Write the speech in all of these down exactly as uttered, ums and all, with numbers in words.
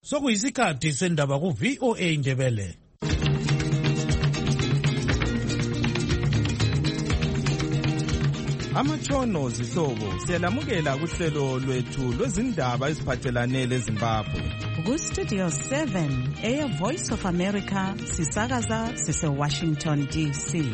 Sokuyisikhathi sendaba ku V O A Ndebele. Amatshono zihlobo siyalamukela kuhlelo lwethu lwezindaba eziphathelane leZimbabwe. Ku Studio seven, Air Voice of America, sisakaza sise Washington D C.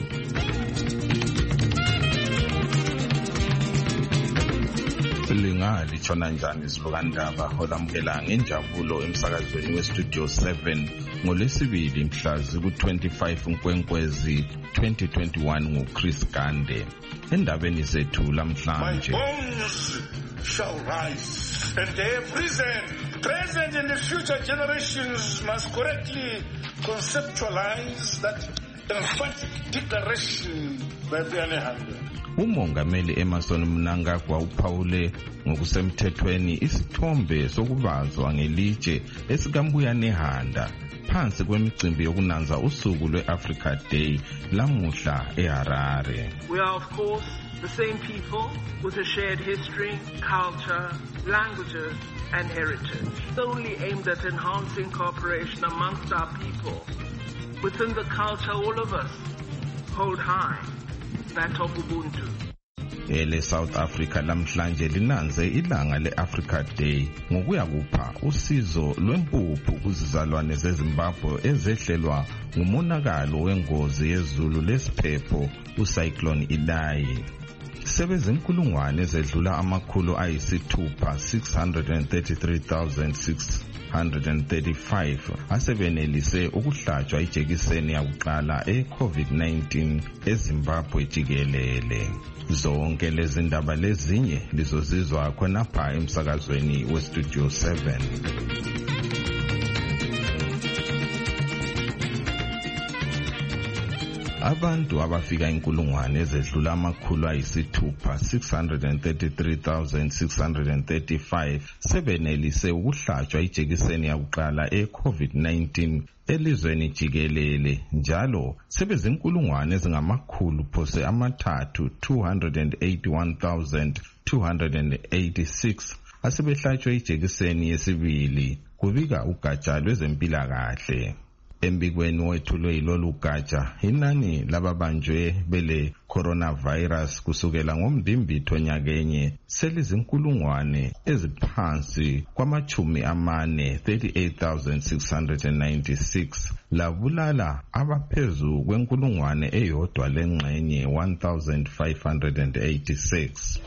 Lingali chona njani izilukandaba olamukela ngenjabulo emsakazweni we Studio seven ngolesibili mhla ziku twenty-five uNkwenkwezi twenty twenty-one nguChris Gande. Endabeni zethu lamhlanje. My bones shall rise and they have risen. Present and the future generations must correctly conceptualize that emphatic declaration by Nehanda. Umongameli Emmerson Mnangagwa uphawule ngokusemthethweni isithombe sokubazwa ngelitshe esikambuya Nehanda phansi kwemicimbi yokunanza usuku lwe-Africa Day lamuhla eHarare. We are of course the same people with a shared history, culture, languages and heritage, solely aimed at enhancing cooperation amongst our people. Within the culture all of us hold high that of Ubuntu. Ele South Africa lamhlanje linanze ilanga le-Africa Day ngokuya kupha usizo lwempuphu kuzizalwane zeZimbabwe ezehlelwa ngumonakalo wengozi yezulu lesiphepho uCyclone Idai. Sebezinkulungwane ezedlula amakhulu ayisithupha six hundred thirty-three thousand six hundred thirty-five asebenelise ukuhlatshwa ijekiseni yakuqala e-COVID nineteen eZimbabwe jikelele. Zonke lezi ndaba lezinye lizozizwa khonapha emsakazweni we Studio seven. Abantu abafika inkulungwane ezedlula amakhulu ayisithupha six hundred thirty-three thousand six hundred thirty-five sebenelise ukuhlatshwa ijekiseni yakuqala e-COVID nineteen elizweni jikelele, njalo sebezinkulungwane ezingamakhulu phose amathathu two hundred eighty-one thousand two hundred eighty-six asebehlatshwe ijekiseni yesibili, kubika ugatsha lwezempilakahle. Embikweni wethulwe yilolu gatsha inani lababanjwe bele coronavirus kusukela ngomdimbitho nyakenye selizinkulungwane eziphansi kwamachumi amane thirty-eight thousand six hundred ninety-six labulala abaphezu kwenkulungwane eyodwa lengxenye one thousand five hundred eighty-six.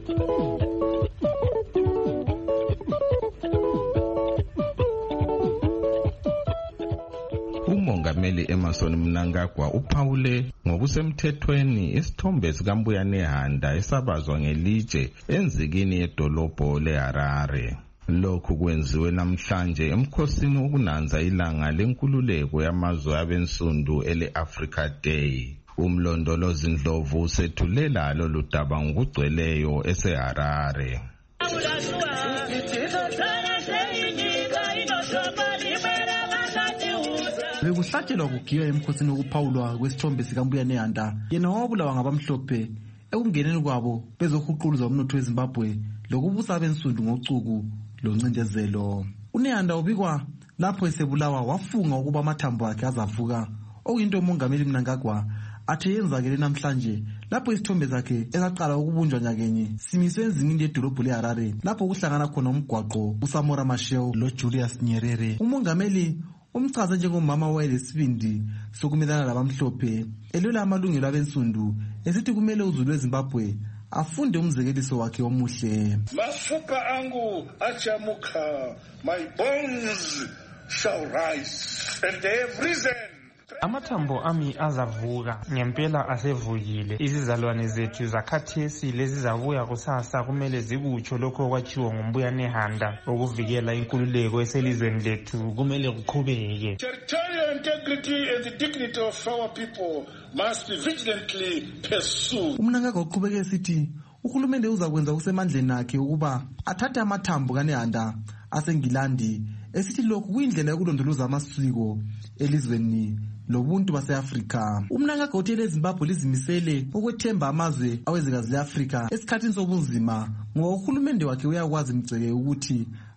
Umongameli Emmerson Mnangagwa uphawule ngokusemthethweni isithombe sikambuya Nehanda esabazwa ngelitshe enzikini yedolobho leHarare. Lokhu kwenziwe namhlanje emkhosini wokunanza ilanga lenkululeko yamazwe abensundu ele-Africa Day. Umlondolozi Ndlovu usethulela lolu daba ngokugcweleyo eseHarare. Bekuhlatshelwa kugiya emkhosini wokuphawulwa kwesithombe sikambuya Nehanda, yena wabulawa ngabamhlophe ekungeneni kwabo bezohuquluza umnotho weZimbabwe lokubusa abensundu ngocuku loncindezelo. UNehanda ubikwa lapho esebulawa wafunga ukuba amathambo akhe azavuka, okuyinto umongameli Mnangagwa athe yenzakele namhlanje lapho isithombe sakhe esaqala ukubunjwa nyakenye simiswe enzingini yedolobho leHarare lapho kuhlangana khona umgwaqo uSamora Machel loJulius Nyerere. Umongameli umchaze njengomama wayelesibindi sokumelana labamhlophe elwela amalungelo abensundu esithi kumele uzulu weZimbabwe afunde umzekeliso wakhe omuhle. Masupa angu achamuka, my bones shall rise and they have risen. Amathambo ami azavuka, ngempela asevukile. Izizalwane zethu zakhathesi lezizabuya kusasa kumele zikutsho lokho okwatshiwo ngumbuya Nehanda ukuvikela inkululeko eselizweni lethu kumele kuqhubeke. Territorial integrity and the dignity of our people must be vigilantly pursued. Umnangagwa uqhubeke esithi uhulumende uzakwenza kusemandleni akhe ukuba athathe amathambo kaNehanda aseNgilandi, esithi lokhu kuyindlela yokulondoloza amasiko elizweni lobuntu base-Afrika. Umnangagwa uthe leZimbabwe lizimisele ukwethemba amazwe awezwekazi le-Afrika esikhathini sobunzima ngoba uhulumende wakhe uyakwazi mgceke ukuthi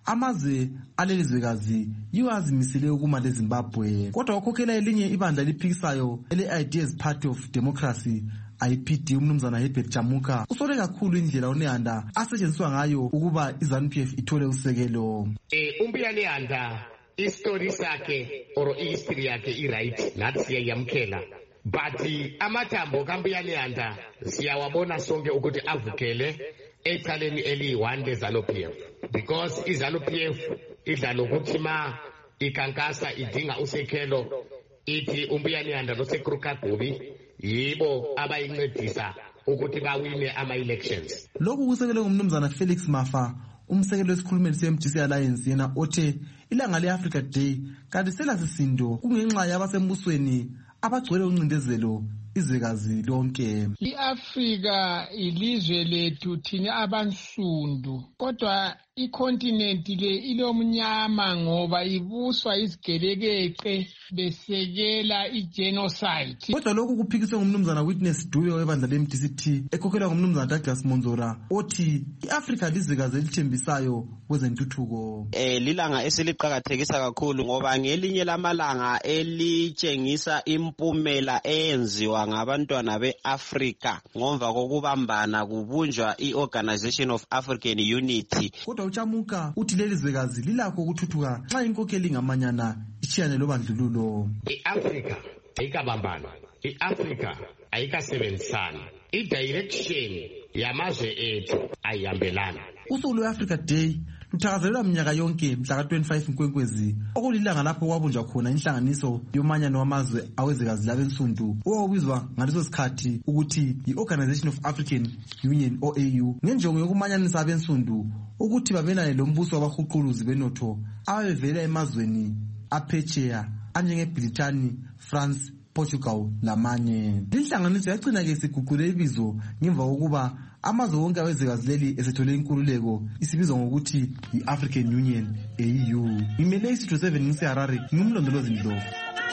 amazwe alelizwekazi yiwo azimisele ukuma leZimbabwe. Kodwa wakhokhela elinye ibandla eliphikisayo ele-Ideas Party of Democracy I P D umnumzana Herbert Chamuka usole kakhulu indlela uNehanda asetshenziswa ngayo ukuba iZANU-P F ithole usekelo. Eh umbuya Nehanda istory sakhe or history yakhe i-right nathi siyayamkela, but amathambo kambuya Nehanda siyawabona sonke ukuthi avukele ecaleni eliyi-one leZANU-P F, because iZANU-P F idla lokuthi ma ikankasa idinga usekelo ithi umbuya Nehanda noSekrukagubi yibo abayincedisa ukuthi bawine ama-elections. Lokhu kusekelwe ngumnumzana Felix Mafa, umsekelo wesikhulumeli se-M D C Alliance, yena othe ilanga le-Africa Day kanti selasisindo kungenxa yabasembusweni abagcwele uncindezelo izwekazi lonke. I-Afrika ilizwe lethu thina abansundu, kodwa ikontinenti le ilomnyama ngoba ibuswa izigelekeqe besekela i-genocide. Kodwa lokhu kuphikiswe ngumnumzana Witness Duwe webandla le-M D C T ekhokhelwa ngumnumzana Douglas Monzora othi i-Afrika lizwekazi elithembisayo kwezentuthuko. Eh lilanga esiliqhakathekisa kakhulu ngoba ngelinye lamalanga elitshengisa impumela eyenziwa ngabantwana beAfrika ngomva kokubambana kubunjwa i-Organization of African Unity. Kodwa uChamuka uthi lelizwekazi lilakho ukuthuthuka xa inkokheli ngamanyana ichiyane lobandlululo. I-Afrika ayikabambana, i-Afrika ayikasebenzisana, i-direction yamazwe ethu ayihambelana. Usuku lwe-Africa Day luthakazelelwa minyaka yonke mhla ka twenty-five Nkwenkwezi, okulilanga lapho kwabunjwa khona inhlanganiso yomanyano wamazwe awezwekazi labensundu owawubizwa ngaleso sikhathi ukuthi yi-Organization of African Union O A U, ngenjongo yokumanyanisa abensundu ukuthi babelane lombuso wabahuquluzi benotho ababevela emazweni aphetsheya anjengeBrithani, France, Portugal lamanye. Inhlanganiso yagcina-ke isiguqule ibizo ngemva kokuba amazwe wonke awezwekazi leli esethole inkululeko isibizwa ngokuthi yi-African Union A U. Ngimele isitho seven ngiseHarare, ngimlondolozi Ndlovu.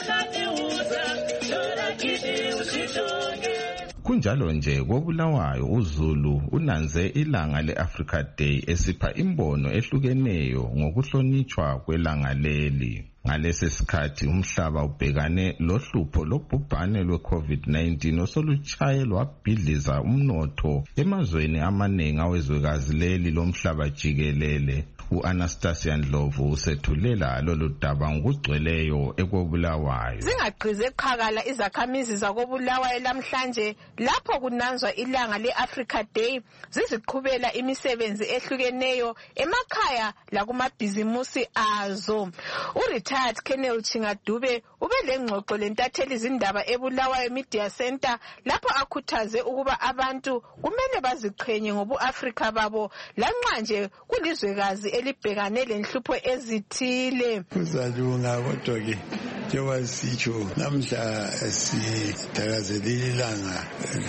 Kunjalo nje koBulawayo uZulu unanze ilanga le-Africa Day esipha imbono ehlukeneyo ngokuhlonitshwa kwelanga leli. Ngalesi sikhathi umhlaba ubhekane lohlupho lobhubhane lwe-COVID nineteen osolutshaye lwabhidliza umnotho emazweni amaningi awezwekazi leli lomhlaba jikelele. U-Anastasia Ndlovu usethulela lolu daba ngokugcweleyo ekoBulawayo. Zingaqhize eqhakala izakhamizi zakoBulawayo lamhlanje lapho kunanzwa ilanga le-Africa Day ziziqhubela imisebenzi ehlukeneyo emakhaya lakumabhizimusi azo. U-retired Colonel Chingadube ube lengxoxo lentatheli izindaba eBulawayo Media Center lapho akhuthaze ukuba abantu kumele baziqhenye ngobu-Afrika babo lanxa nje kulizwekazi elibhekane lenhlupho ezithile. Kuzalunga kodwa ke njengoba sitsho namhla sithakazelela ilanga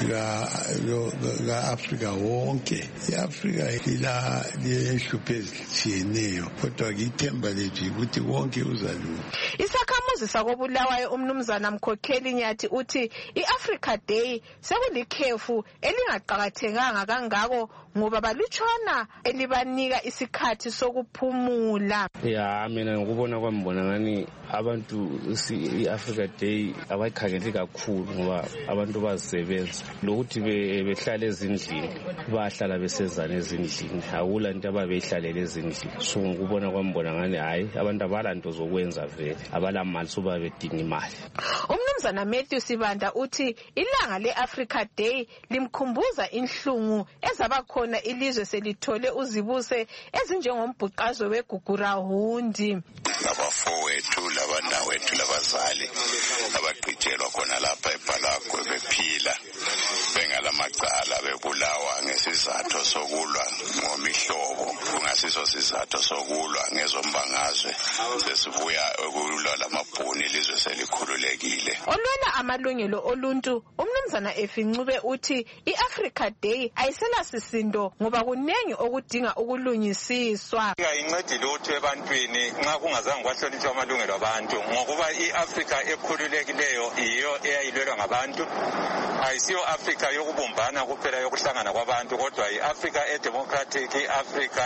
lika-Afrika wonke. I-Afrika ila lenhlupho ezitshiyeneyo kodwa ke ithemba lethu ukuthi wonke uzalunga. Isakhamuzi sakoBulawayo umnumzana Mkhokheli Nyathi uthi i-Africa Day sekulikhefu elingaqakathekanga kangako ngoba balutshwana elibanika isikhathi sokuphumula. Ya mina ngokubona kwami mbona ngani abantu i-Africa Day abayikhangeli kakhulu ngoba abantu bazisebenza lokuthi behlala ezindlini bahlala besezana ezindlini akula nto ababeyihlalele ezindlini. So ngokubona kwami mbona ngani hayi abantu abalanto zokwenza vele abalamali soba bedinga imali. Umnumzana Matthew Sibanda uthi ilanga le-Africa Day limkhumbuza inhlungu ezabakhona ilizwe selithole uzibuse ezinjengombhuqazwe weGugurahundi. Labafowethu labanawethu labazali abaqhitshelwa khona lapha eBhalagwe bephila bengalamacala bebulawa ngesizathu sokulwa ngomihlobo kungasiso sizathu sokulwa ngezombangazwe sesibuya ukulwa lamabhuni ilizwe selikhululekile. Olwela amalungelo oluntu umnumzana Efincube uthi i-Africa Day ayisela sisindo ngoba kunengi okudinga ukulungisiswa. Incedile ukuthi ebantwini nxa kungazange kwahlonitshwa amalungelo abantu ngokuba i-Africa ekhululekileyo iyo eyayilwelwa ngabantu, ayisiyo Africa yokubumbana kuphela yokuhlangana kwabantu kodwa i-Africa edemocratic, i-Africa yakhelwe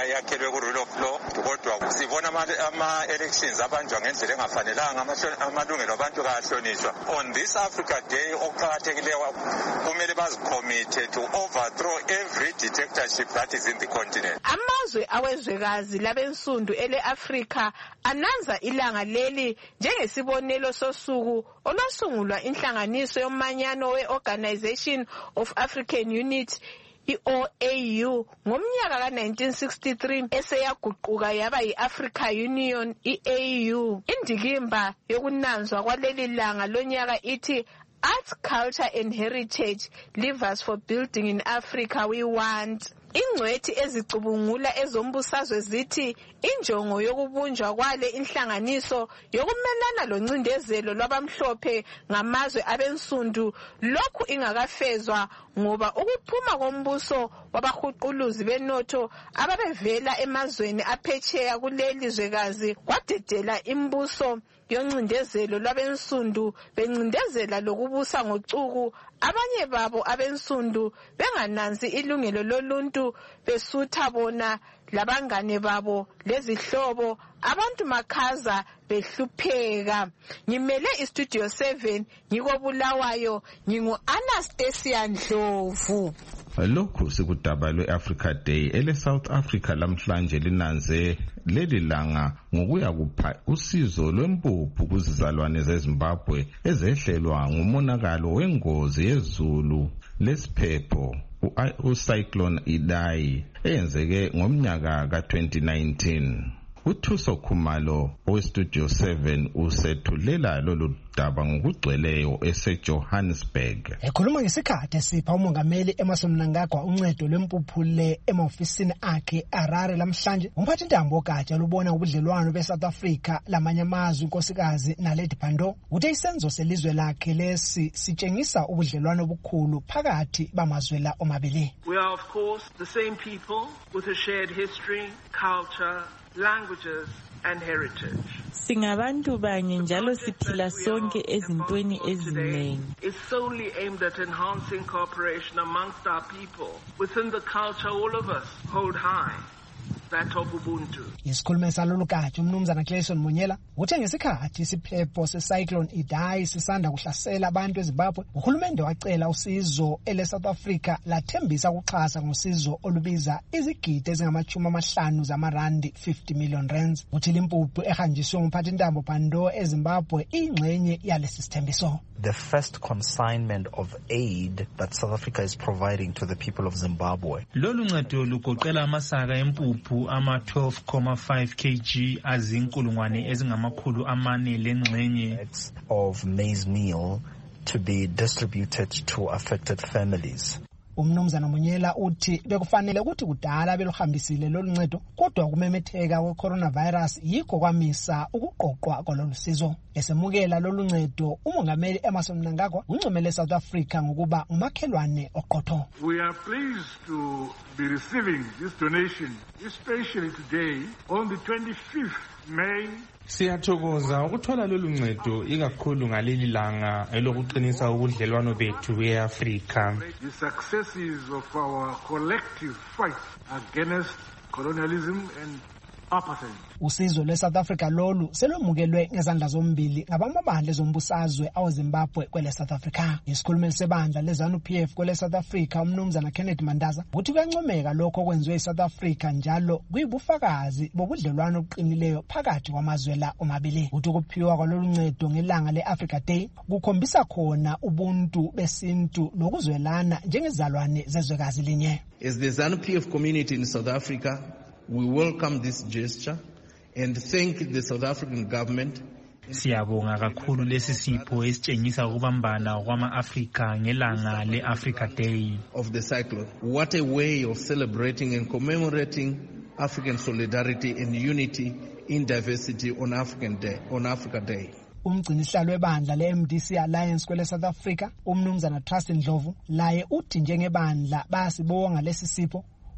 babe ku rule of law kodwa sibona ama-elections abanjwa ngendlela engafanelanga amalungelo abantu kayahlonishwa. On this Africa Day okuqakathekileyo kumele bazicommit to overthrow every dictatorship that is in the continent. Amazwe awezwekazi labensundu ele-Afrika ananza ilanga leli njengesibonelo sosuku olwasungulwa inhlanganiso yomanyano we-Organization of African Unity I-O A U ngomnyaka ka nineteen sixty-three eseyaguquka yaba yi-Africa Union I-A U. Indikimba yokunanzwa kwaleli langa lonyaka ithi Arts, Culture and Heritage leave us for building in Africa we want. Ingcwethi ezicubungula ezombusazwe zithi injongo yokubunjwa kwale inhlanganiso yokumelana loncindezelo lwabamhlophe ngamazwe abensundu lokhu ingakafezwa ngoba ukuphuma kombuso wabahuquluzi benotho ababevela emazweni aphetsheya kuleli zwekazi kwadedela imbuso yoncindezelo lwabensundu bencindezela lokubusa ngocuku abanye babo abensundu bengananzi ilungelo loluntu besutha bona labangane babo lezihlobo abantu makhaza behlupheka. Ngimele istudio seven ngikobulawayo ngingu Anastasia Ndlovu. Lokhu sikudaba lwe-Africa Day ele-South Africa lamhlanje linanze leli langa ngokuya kupha usizo lwempuphu kuzizalwane zeZimbabwe ezehlelwa ngumonakalo wengozi yezulu lesiphepho uCyclone Idai eyenzeke ngomnyaka ka twenty nineteen. Uthuso Khumalo owestudio seven usethulela lolu daba ngokugcweleyo eseJohannesburg. Ekhuluma ngesikhathi esipha umongameli Emmerson Mnangagwa uncedo lwempuphule emaofisini akhe Harare lamhlanje, umphathi ntambo ogatsha lubona ubudlelwano beSouth Africa lamanye amazwe inkosikazi Naledi Pandor uthe isenzo selizwe lakhe lesi sitshengisa ubudlelwano obukhulu phakathi bamazwe la omabili. We are of course the same people with a shared history, culture, languages and heritage. Singabantu banye njalo siphila sonke ezintweni eziningi. It's solely aimed at enhancing cooperation amongst our people within the culture all of us hold high, that of Ubuntu. Isikhulumi salolu gatsha umnumzana Clayson Monyela uthe ngesikhathi isiphepho seCyclone Idai sisanda kuhlasela abantu eZimbabwe, uhulumende wacela usizo ele-South Africa lathembisa ukuxhasa ngosizo olubiza izigidi ezingamachumi amahlanu zamarandi fifty million rands. Uthi limpuphu ehanjiswe ngumphathi ntambo Pandor eZimbabwe ingxenye yalesi sithembiso. The first consignment of aid that South Africa is providing to the people of Zimbabwe. Lolu ncedo lugoqela amasaka empuphu ama twelve point five kilograms azinkulungwane ezingamakhulu amane lengxenye of maize meal to be distributed to affected families. Umnumzana Monyela uthi bekufanele ukuthi kudala beluhambisile lolu ncedo kodwa kumemetheka we-coronavirus yikho kwamisa ukuqoqwa kwalolu sizo. Esemukela lolu ncedo umongameli Emmerson Mnangagwa uncomele South Africa ngokuba umakhelwane oqotho. We are pleased to be receiving this donation, especially today on the twenty-fifth May. Siyathokoza ukuthola lolu ncedo ikakhulu ngaleli langa elokuqinisa ubudlelwano bethu e-Afrika. The successes of our collective fight against colonialism and apartheid. Usizo lwe-South Africa lolu selomukelwe ngezandla zombili ngabamabandla ezombusazwe aweZimbabwe kwele-South Africa. Isikhulumeli sebandla le-ZANU P F kwele-South Africa umnumzana Kenneth Mandaza uthi kuyancomeka lokho okwenziwe eSouth Africa njalo kuyibufakazi bobudlelwano obuqinileyo phakathi kwamazwe la omabili. Uthi ukuphiwa kwalolu ncedo ngelanga le-Africa Day kukhombisa khona ubuntu besintu nokuzwelana njengezalwane zezwekazi linye. As the ZANU P F community in South Africa, we welcome this gesture and thank the South African government. Siyabonga kakhulu lesi sipho esitshengisa ukubambana kwama-Afrika ngelanga le-Africa Day of the cyclone. What a way of celebrating and commemorating African solidarity and unity in diversity on African Day, on Africa Day. Umgcinisihlalo webandla le-M D C Alliance kwele South Africa umnumzana Trust Ndlovu laye uthi njengebandla bayasibonga lesi sipho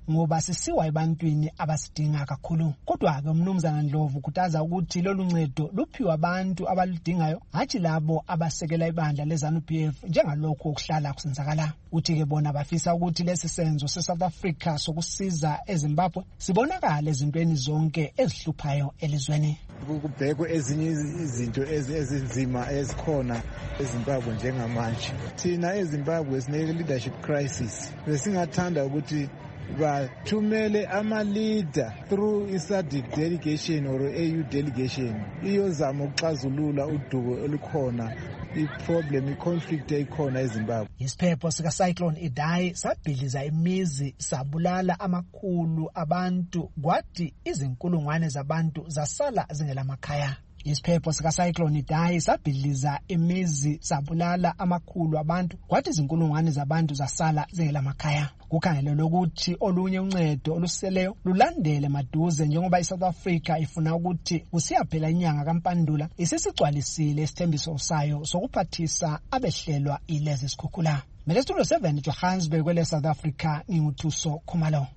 ngoba sisiwa ebantwini abasidinga kakhulu. Kodwa ke umnumzana Ndlovu kutaza ukuthi lolu ncedo luphiwa abantu abaludingayo hatshi labo abasekela ibandla leZANU P F njengalokho okuhlala kusenzakala. Uthi ke bona bafisa ukuthi lesi senzo seSouth Africa sokusiza eZimbabwe sibonakala ezintweni zonke ezihluphayo elizweni. Kubhekwe ezinye izinto ezinzima ezikhona eZimbabwe njengamanje. Thina eZimbabwe sine leadership crisis. Besingathanda ukuthi bathumele ama-leader through i-SADC delegation or A U delegation iyozama ukuxazulula udubo olukhona, i-problem, i-conflict ekhona eZimbabwe. Isiphepho sika-Cyclone Idai sabhidliza imizi sabulala amakhulu abantu kwathi izinkulungwane zabantu zasala zingelamakhaya. Isiphepho sika-Cyclone Idai sabhidliza imizi sabulala amakhulu abantu kwathi izinkulungwane zabantu zasala zingelamakhaya. Kukhangelelwe ukuthi olunye uncedo oluseleyo lulandele maduze njengoba iSouth Africa ifuna ukuthi kusiyaphela inyanga kaMpandula isisigcwalisile isithembiso sayo sokuphathisa abehlelwa ilezi sikhukhula. Mele Studio seven Johannesburg kwele South Africa, nginguthuso Khumalo.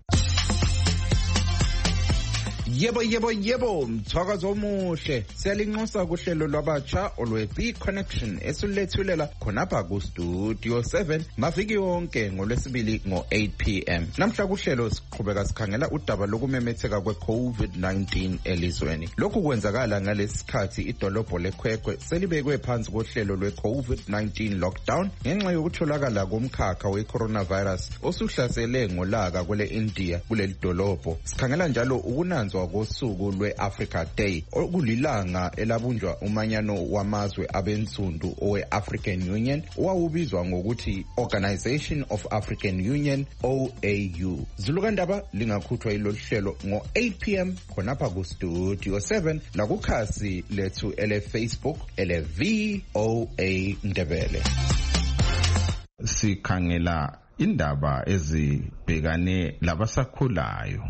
Yebo yebo yebo mthakazo omuhle siyalinxusa kuhlelo lwabatsha olwe-B Connection esulethulela khonapha ku Studio seven maviki yonke ngolwesibili ngo eight p m Namhla kuhlelo siqhubeka sikhangela udaba lokumemetheka kwe-COVID nineteen elizweni. Lokhu kwenzakala ngalesikhathi idolobho leKwekwe selibekwe phansi kohlelo lwe-COVID nineteen lockdown ngenxa yokutholakala komkhakha we-coronavirus osuhlasele ngolaka kwele India kuleli dolobho. Sikhangela njalo ukunanzwa ngosuku lwe-Africa Day okulilanga elabunjwa umanyano wamazwe abensundu owe-African Union owawubizwa ngokuthi Organization of African Union O A U. Zulukandaba lingakhuthwa ilolu hlelo ngo eight p m khonapha ku Studio seven lakukhasi lethu ele Facebook ele V O A Ndebele. Sikhangela indaba ezibhekane labasakhulayo.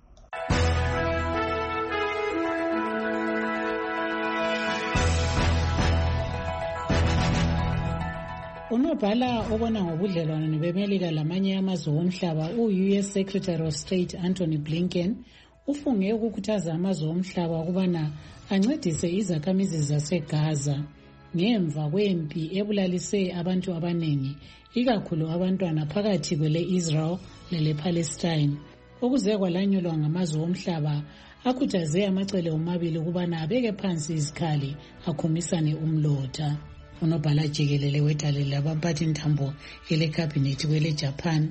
Unobhala obona ngobudlelwano beMelika lamanye amazwe omhlaba u-U S Secretary of State Anthony Blinken ufunge ukukhuthaza amazwe omhlaba ukubana ancedise izakhamizi zaseGaza ngemva kwempi ebulalise abantu abaningi ikakhulu abantwana phakathi kwele Israel lele Palestine. Okuze kwalanyulwa ngamazwe omhlaba akhuthaze amacele omabili ukubana abeke phansi izikhali akhumisane umlotha. Unobhala jikelele wedale labamphathi ntambo ele cabinet kwele Japan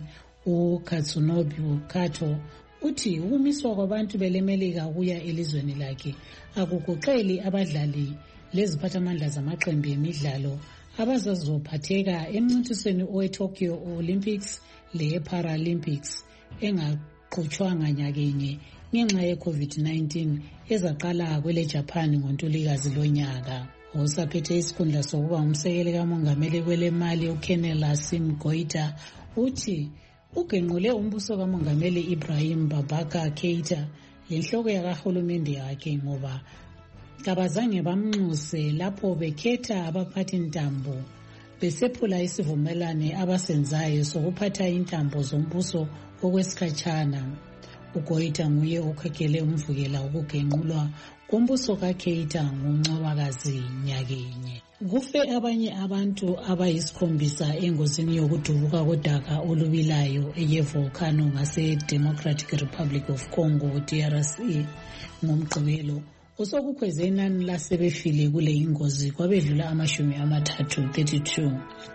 uKatsunobu Kato uthi ukumiswa kwabantu belemelika ukuya elizweni lakhe akukuqeli abadlali leziphathamandla zamaqembu emidlalo abazazophatheka emncintisweni owe-Tokyo Olympics le-Paralympics engaqhutshwanga nyakenye ngenxa ye-COVID nineteen ezaqala kwele Japan ngoNtulikazi lonyaka. Osaphethe isikhundla sokuba umsekeli kamongameli kwele mali uKenela Sim-Goita uthi ugenqule umbuso kamongameli Ibrahim Babaka Keita lenhloko yakahulumende yakhe ngoba kabazange bamnxuse lapho bekhetha abaphathi ntambo besephula isivumelane abasenzayo sokuphatha intambo zombuso okwesikhatshana. uGoita nguye okhakhele umvukela ukugenqulwa kumbuso kaKeita ngoNcwabakazi nyakenye. Kufe abanye abantu abayisikhombisa engozini yokudubuka kodaka olubilayo eyevolcano ngase Democratic Republic of Congo D R C ngomgqibelo osokukhweze inani lasebefile kule ingozi kwabedlula amashumi amathathu thirty-two.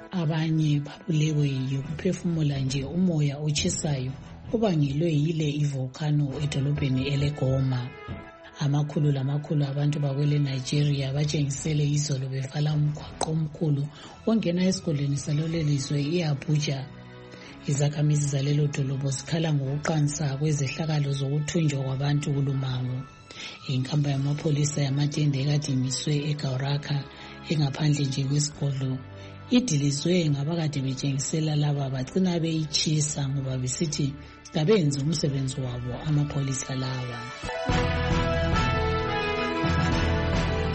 Abanye babulewe yikuphefumula nje umoya otshisayo ubangelwe yile ivolcano edolobheni eleGoma. Amakhulu lamakhulu abantu bakwele Nigeria batshengisele izolo bevala umgwaqo omkhulu ongena esigodlweni salolelizwe iAbuja. Izakhamizi zalelo dolobho zikhala ngokuqansa kwezehlakalo zokuthunjwa kwabantu kulumango. Inkamba yamapholisa yamatende ekadimiswe eGauraka engaphandle nje kwesigodlo idilizwe ngabakade betshengisela laba bagcina beyichisa ngoba besithi kabenze umsebenzi wabo amapholisa laba.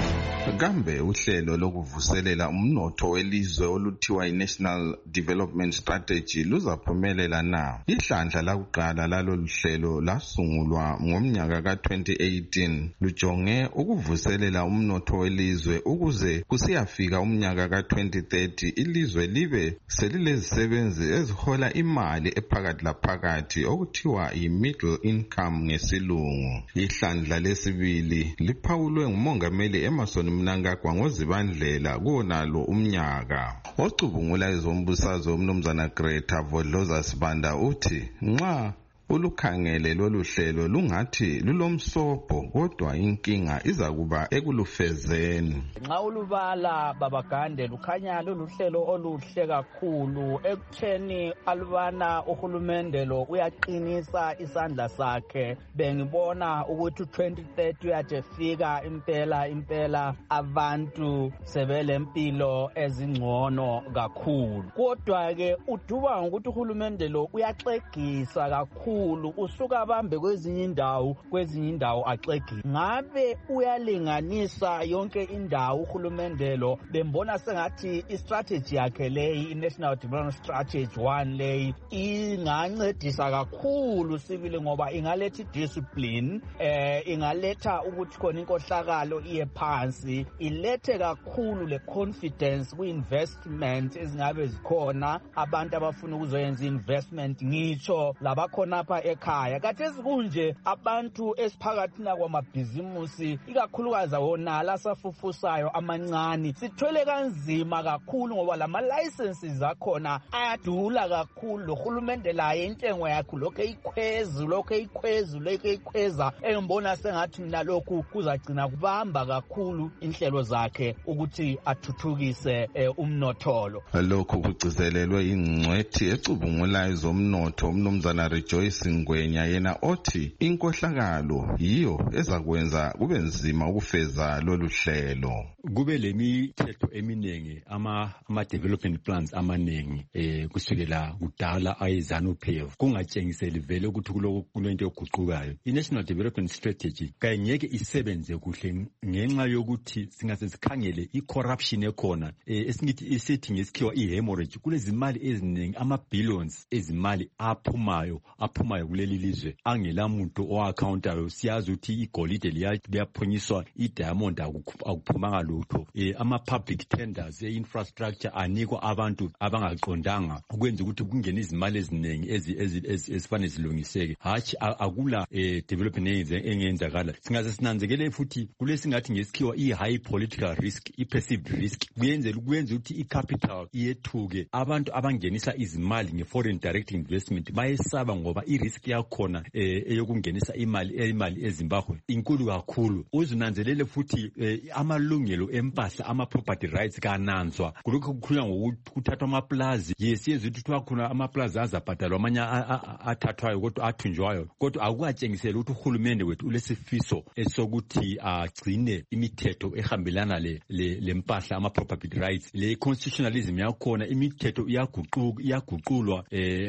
Kambe uhlelo lokuvuselela umnotho welizwe oluthiwa i-National Development Strategy luzaphumelela na? Ihlandla lakuqala lalolu hlelo lasungulwa ngomnyaka ka twenty eighteen lujonge ukuvuselela umnotho welizwe ukuze kusiyafika umnyaka ka twenty thirty ilizwe libe selilezisebenzi ezihola imali ephakathi laphakathi okuthiwa yi-middle income ngesilungu. Ihlandla lesibili liphawulwe ngumongameli Emmerson Mnangagwa ngoZibandlela kuwonalo umnyaka. Ocubungula ezombusazwe umnumzana Greta Vodloza Sibanda uthi nxa ulukhangele lolu hlelo lungathi lulomsobho kodwa inkinga izakuba ekulufezeni. Nxa ulubala babagande lukhanya luluhlelo oluhle kakhulu ekutheni alubana uhulumende lo uyaqinisa isandla sakhe. Bengibona ukuthi twenty thirty uyajefika impela impela abantu sebelempilo ezingcono kakhulu. Kodwa ke uduba ngokuthi uhulumende lo uyaxegisa kakhulu, usuka bambe kwezinye indawo kwezinye indawo axegi. Ngabe uyalinganisa yonke indawo uhulumende lo bembona sengathi istrategy yakhe leyi i-National Development Strategy one leyi ingancedisa kakhulu sibili ngoba ingaletha discipline, eh ingaletha ukuthi khona inkohlakalo iye phansi, ilethe kakhulu le confidence ku-investment ezingabe zikhona abantu abafuna ukuzoyenza investment ngitsho labakhona apha ekhaya. Kathesi kunje abantu esiphakathina kwamabhizimusi ikakhulukazi wona asafufusayo amancane sithwele kanzima kakhulu ngoba lama licenses akhona ayadula kakhulu. Lo hulumende laye intengo yakhe lokho eyikhwezi lokho eyikhwezi lokho eyikhweza engibona sengathi mina lokhu kuzagcina kubamba kakhulu inhlelo zakhe ukuthi athuthukise eh, umnotholo. Lokhu kugcizelelwe ingcwethi ecubungula ezomnotho umnumzana Rejoice Ngwenya yena othi inkohlakalo yiyo ezakwenza kube nzima ukufeza lolu hlelo. Kube lemithetho eminengi ama ama development plans amanengi eh kusukela kudala ayizanu P F kungatshengiseli vele ukuthi kulento eguqukayo. I-National Development Strategy kayengeke isebenze kuhle ngenxa yokuthi singase sikhangele i-corruption ekhona eh esingithi isithi ngesikhiwa i-hemorrhage kulezimali eziningi ama billions ezimali aphumayo aphumayo kuleli lizwe angela muntu oaccountayo. Siyazi ukuthi igolide liyaphunyiswa i-diamond akuphumanga lutho. eh ama public tenders e-infrastructure anikwa abantu abangaqondanga ukwenza ukuthi kungene izimali eziningi ezifane zilungiseke. Hatshi akula eh development engenzakala. Singaze sinanzekele futhi kulesingathi ngesikhiwa i-high political risk, i-perceived risk kuyenzela ukwenza ukuthi i-capital iyethuke. Abantu abangenisa izimali nge-foreign direct investment bayesaba ngoba i-risk yakhona eh eyokungenisa imali imali eZimbabwe inkulu kakhulu. Uzunanzelele futhi eh, amalungelo empahla ama property rights kananzwa. Kulokho kukhulunywa ngokuthi kuthathwa amaplazi. Yes, yezwe ukuthi kwakhona amaplazi azabhadalwa amanye athathwayo kodwa athunjwayo kodwa akukatshengisela ukuthi uhulumende wethu ulesifiso esokuthi agcine imithetho ehambelana le lempahla ama property rights. Le constitutionalism yakhona imithetho iyaguquka iyaguqulwa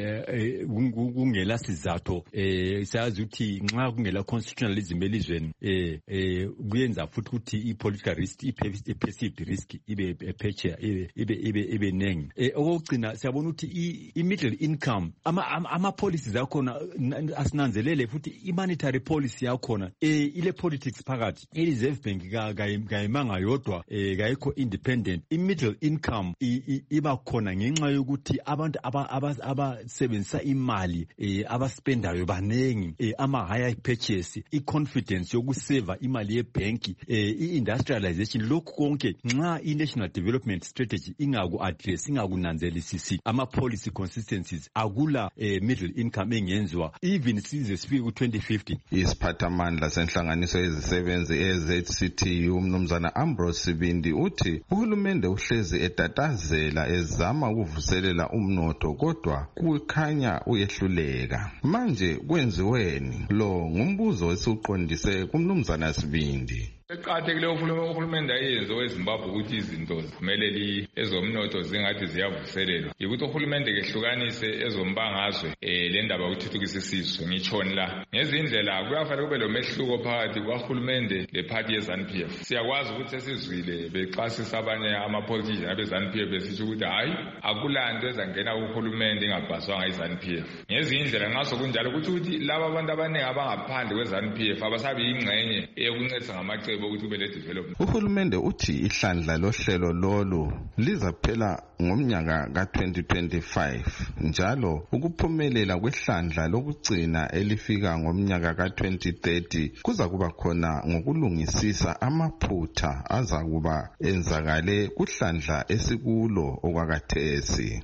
eh kungela sizatho. eh siyazi ukuthi nxa kungela constitutionalism elizweni eh eh kuyenza futhi ukuthi i-political risk i-perceived risk ibe phecheya ibe ibe ibe nengi. eh okugcina siyabona ukuthi i-middle income ama ama policies yakhona asinanzelele futhi i-monetary policy yakhona eh ile politics phakathi. I-Reserve Bank kayimanga yodwa eh kayikho independent. I-middle income iba khona ngenxa yokuthi abantu abasebenzisa imali eh abaspendayo banengi eh ama higher purchase, i-confidence yokuseva imali yebanki, eh i-industrialization. Lokhu konke nxa i-National Development Strategy ingaku address ingakunanzelisisi ama policy consistencies akula eh, middle income engenziwa even size sifike ku twenty fifty. Isiphathamandla senhlanganiso yezisebenzi e-Z C T U umnumzana Ambrose Sibindi uthi uhulumende uhlezi etatazela ezama ukuvuselela umnotho kodwa kukhanya uyehluleka. Manje kwenziweni? Lo ngumbuzo esiqondise kumnumzana Sibindi. Eqakathekile uhulumende ayenze weZimbabwe ukuthi izinto ziphumelele ezomnotho zingathi ziyavuselelwa yikuthi uhulumende kehlukanise ezombangazwe eh le ndaba ukuthuthukisa isizwe ngitshoni la ngezindlela kuyafanele kube lo mehluko phakathi kwahulumende leparty yeZANU-P F. Siyakwazi ukuthi esizwile bexasisa abanye amapoliticians abeZANU-P F besithi ukuthi hayi akulanto ezangena kuhulumende ingabhaswanga iZANU-P F. Ngezindlela ngaso kunjalo ukuthi ukuthi laba abantu abaningi abangaphandle kweZANU-P F abasabi ingxenye eyokuncedisa ngamacebo ukuthi kube le development. Uhulumende uthi ihlandla lohlelo lolu lizaphela ngomnyaka ka twenty twenty-five njalo ukuphumelela kwehlandla lokugcina elifika ngomnyaka ka twenty thirty kuza kuba khona ngokulungisisa amaphutha azakuba enzakale kuhlandla esikulo okwakathesi.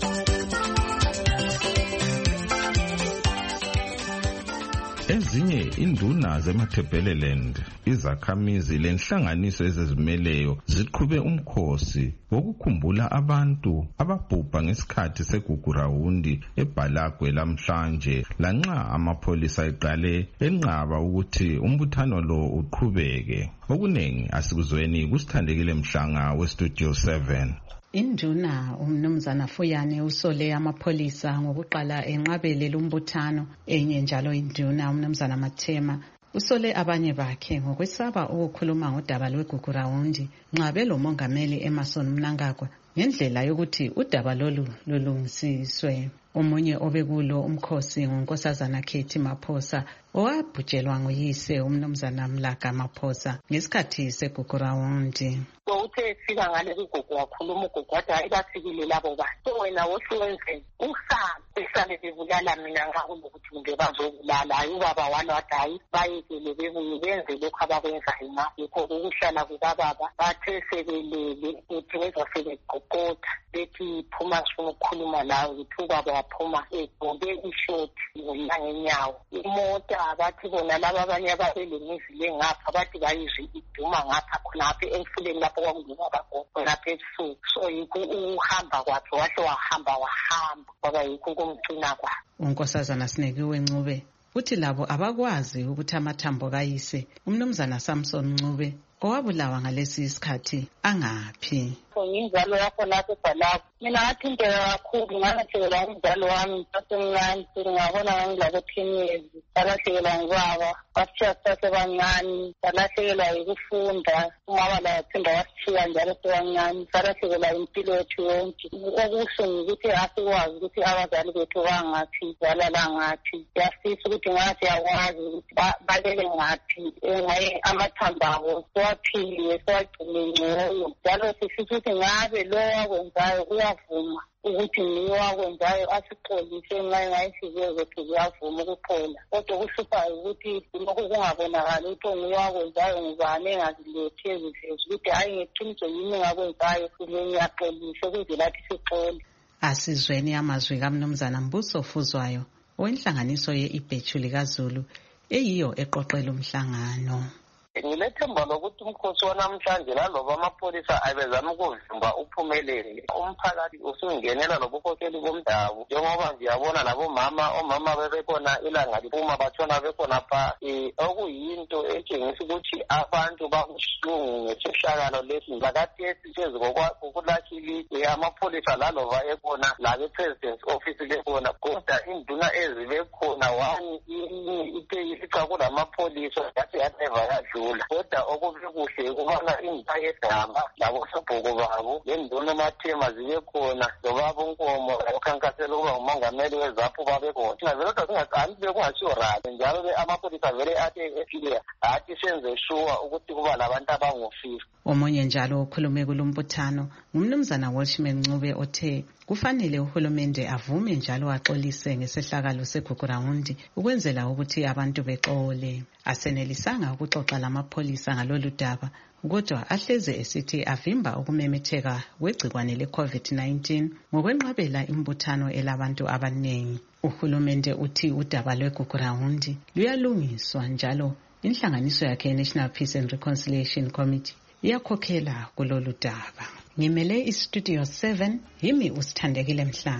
Ezinye induna zeMatabeleland izakhamizi lenhlanganiso ezizimeleyo ziqhube umkhosi wokukhumbula abantu ababhubha ngesikhathi segugurawundi eBalagwe lamhlanje lanxa amapholisa eqale enqaba ukuthi umbuthano lo uqhubeke. Okunengi asikuzweni kusithandekile Mhlanga weStudio seven. Induna umnumzana Fuyane usole amapholisa ngokuqala enqabele lumbuthano, enye njalo induna umnumzana Mathema usole abanye bakhe ngokwesaba ukukhuluma ngodaba lwegugurawundi nxa belomongameli Emmerson Mnangagwa ngendlela yokuthi udaba lolu lulungisiswe. Omunye obekulo umkhosi ngunkosazana Katie Maphosa owabhujelwa nguyise umnumzana Mlaga Maphosa ngesikhathi segugurawundi. Uthe fika ngale kugogo wakhuluma ugogo wathi hayi bafikile labo bantu. So wena wohlwenze usaba besale bebulala mina ngakulokuthi kumbe bazobulala hayi ubaba walo wathi hayi bayekele bebuye benze lokho abakwenzayo ngakho ukuhlala kukababa bathe sebelele uthi bezasebeqoqotha bethi phuma sifuna ukukhuluma lawe uthi ubaba waphuma egqoke ishoti ngenyawo. Imota bathi bona laba abanye ababelemizi lengapha bathi bayizwe iduma ngapha khonapha emfuleni lapho kwakungena bakho lapha ebusuku. So yikho uhamba kwakhe wahle wahamba wahamba kwaba yikho kumgcina kwakhe. Unkosazana Sinekiwe Ncube uthi labo abakwazi ukuthi amathambo kayise umnumzana Samson Ncube owabulawa ngalesi isikhathi angaphi. Ngizalo yakho lapho eBalagwe mina ngathinteka kakhulu ngalahlekela umzalo wami sasemncane ngabona ngilabo ten years salahlekelwa ngibaba bashiya sasebancane salahlekelwa yikufunda umama la yaphinda washiya njalo sebancane salahlekelwa impilo yethu yonke. Okuhle ukuthi asikwazi ukuthi abazali bethu bangathi balala ngathi yasifisa ukuthi ngathi yakwazi ukuthi balele ngathi ngaye amathambo abo siwaphile siwagcine ngcono njalo sifisa ngabe lo wakwenzayo uyavuma ukuthi niyo wakwenzayo asixolise nxa ngayisiziwe zethu kuyavuma ukuphola. Kodwa kuhluphayo ukuthi lokho kungabonakali ukuthi nguye wakwenzayo ngubani engazilethi eziveza ukuthi hayi ngeqiniso yini engakwenzayo kumbe ngiyaxolisa ukuze lathi sixole. Asizweni amazwi kaMnumzana Mbuso Fuzwayo owenhlanganiso ye-Ibhethu kaZulu eyiyo eqoqela umhlangano. Ngilethemba lokuthi umkhosi wanamhlanje laloba amapholisa abezama ukuvimba uphumelele umphakathi usungenela lobukhokheli bomdabu njengoba ngiyabona labomama omama bebekhona ilanga liphuma batshona bekhona pha okuyinto etshengisa ukuthi abantu bakuhlungu ngesehlakalo lesi lakathesi phezu kokulahlile amapholisa laloba ekhona labe-president's office bekhona kodwa induna ezibekhona wani ipeyisica kulamapholisa yathi yaneva yadlula. Kodwa okubekuhle ukubona indaba yedaba labosabhuku babo lenduna Mathema zibe khona lobaba uNkomo okhankasela ukuba ngumongameli wezaphu babekhona. Thina vele singacanti bekungashiwo rali njalo amapholisa vele athi efile athi senze sure ukuthi kuba labantu abangofisa. Omunye njalo okhulume kulombuthano ngumnumzana Walshman Ncube othe kufanele uhulumende avume njalo axolise ngesehlakalo segugurawundi ukwenzela ukuthi abantu bexole. Asenelisanga ukuxoxa lamapholisa ngalolu daba kodwa ahleze esithi avimba ukumemetheka kwegcikwane le-COVID nineteen ngokwenqabela imbuthano elabantu abaningi. Uhulumende uthi udaba lwegugurawundi luyalungiswa njalo inhlanganiso yakhe National Peace and Reconciliation Committee iyakhokhela kulolu daba. Ngimele iStudio seven yimi uSithandekile Mhlanga.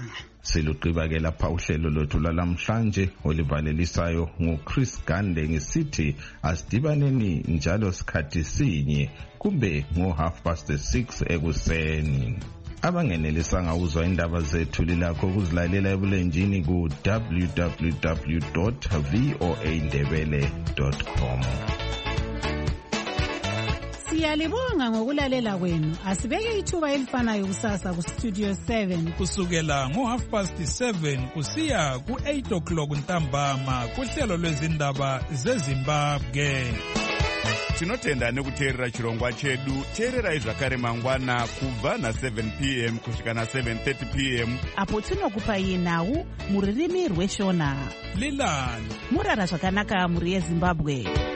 Siluqiba ke lapha uhlelo lwethu lalamhlanje olivalelisayo nguChris Gande ngisithi asidibaneni njalo sikhathi sinye kube ngo half past six ekuseni. Abangenelisanga ukuzwa indaba zethu lilakho ukuzilalela ebulenjini ku w w w dot voa ndebele dot com. Siyalibonga ngokulalela kwenu. Asibeke ithuba elifanayo kusasa ku Studio seven kusukela ngo half past seven kusiya ku eight o'clock ntambama kuhlelo lwezindaba zeZimbabwe. Tinotenda nekuteerera chirongwa chedu. Teererai zvakare mangwana kubva na seven p m kusvika na seven thirty p m apo tinokupai nhau muririmi rweshona. Lilani murara zvakanaka muri yeZimbabwe.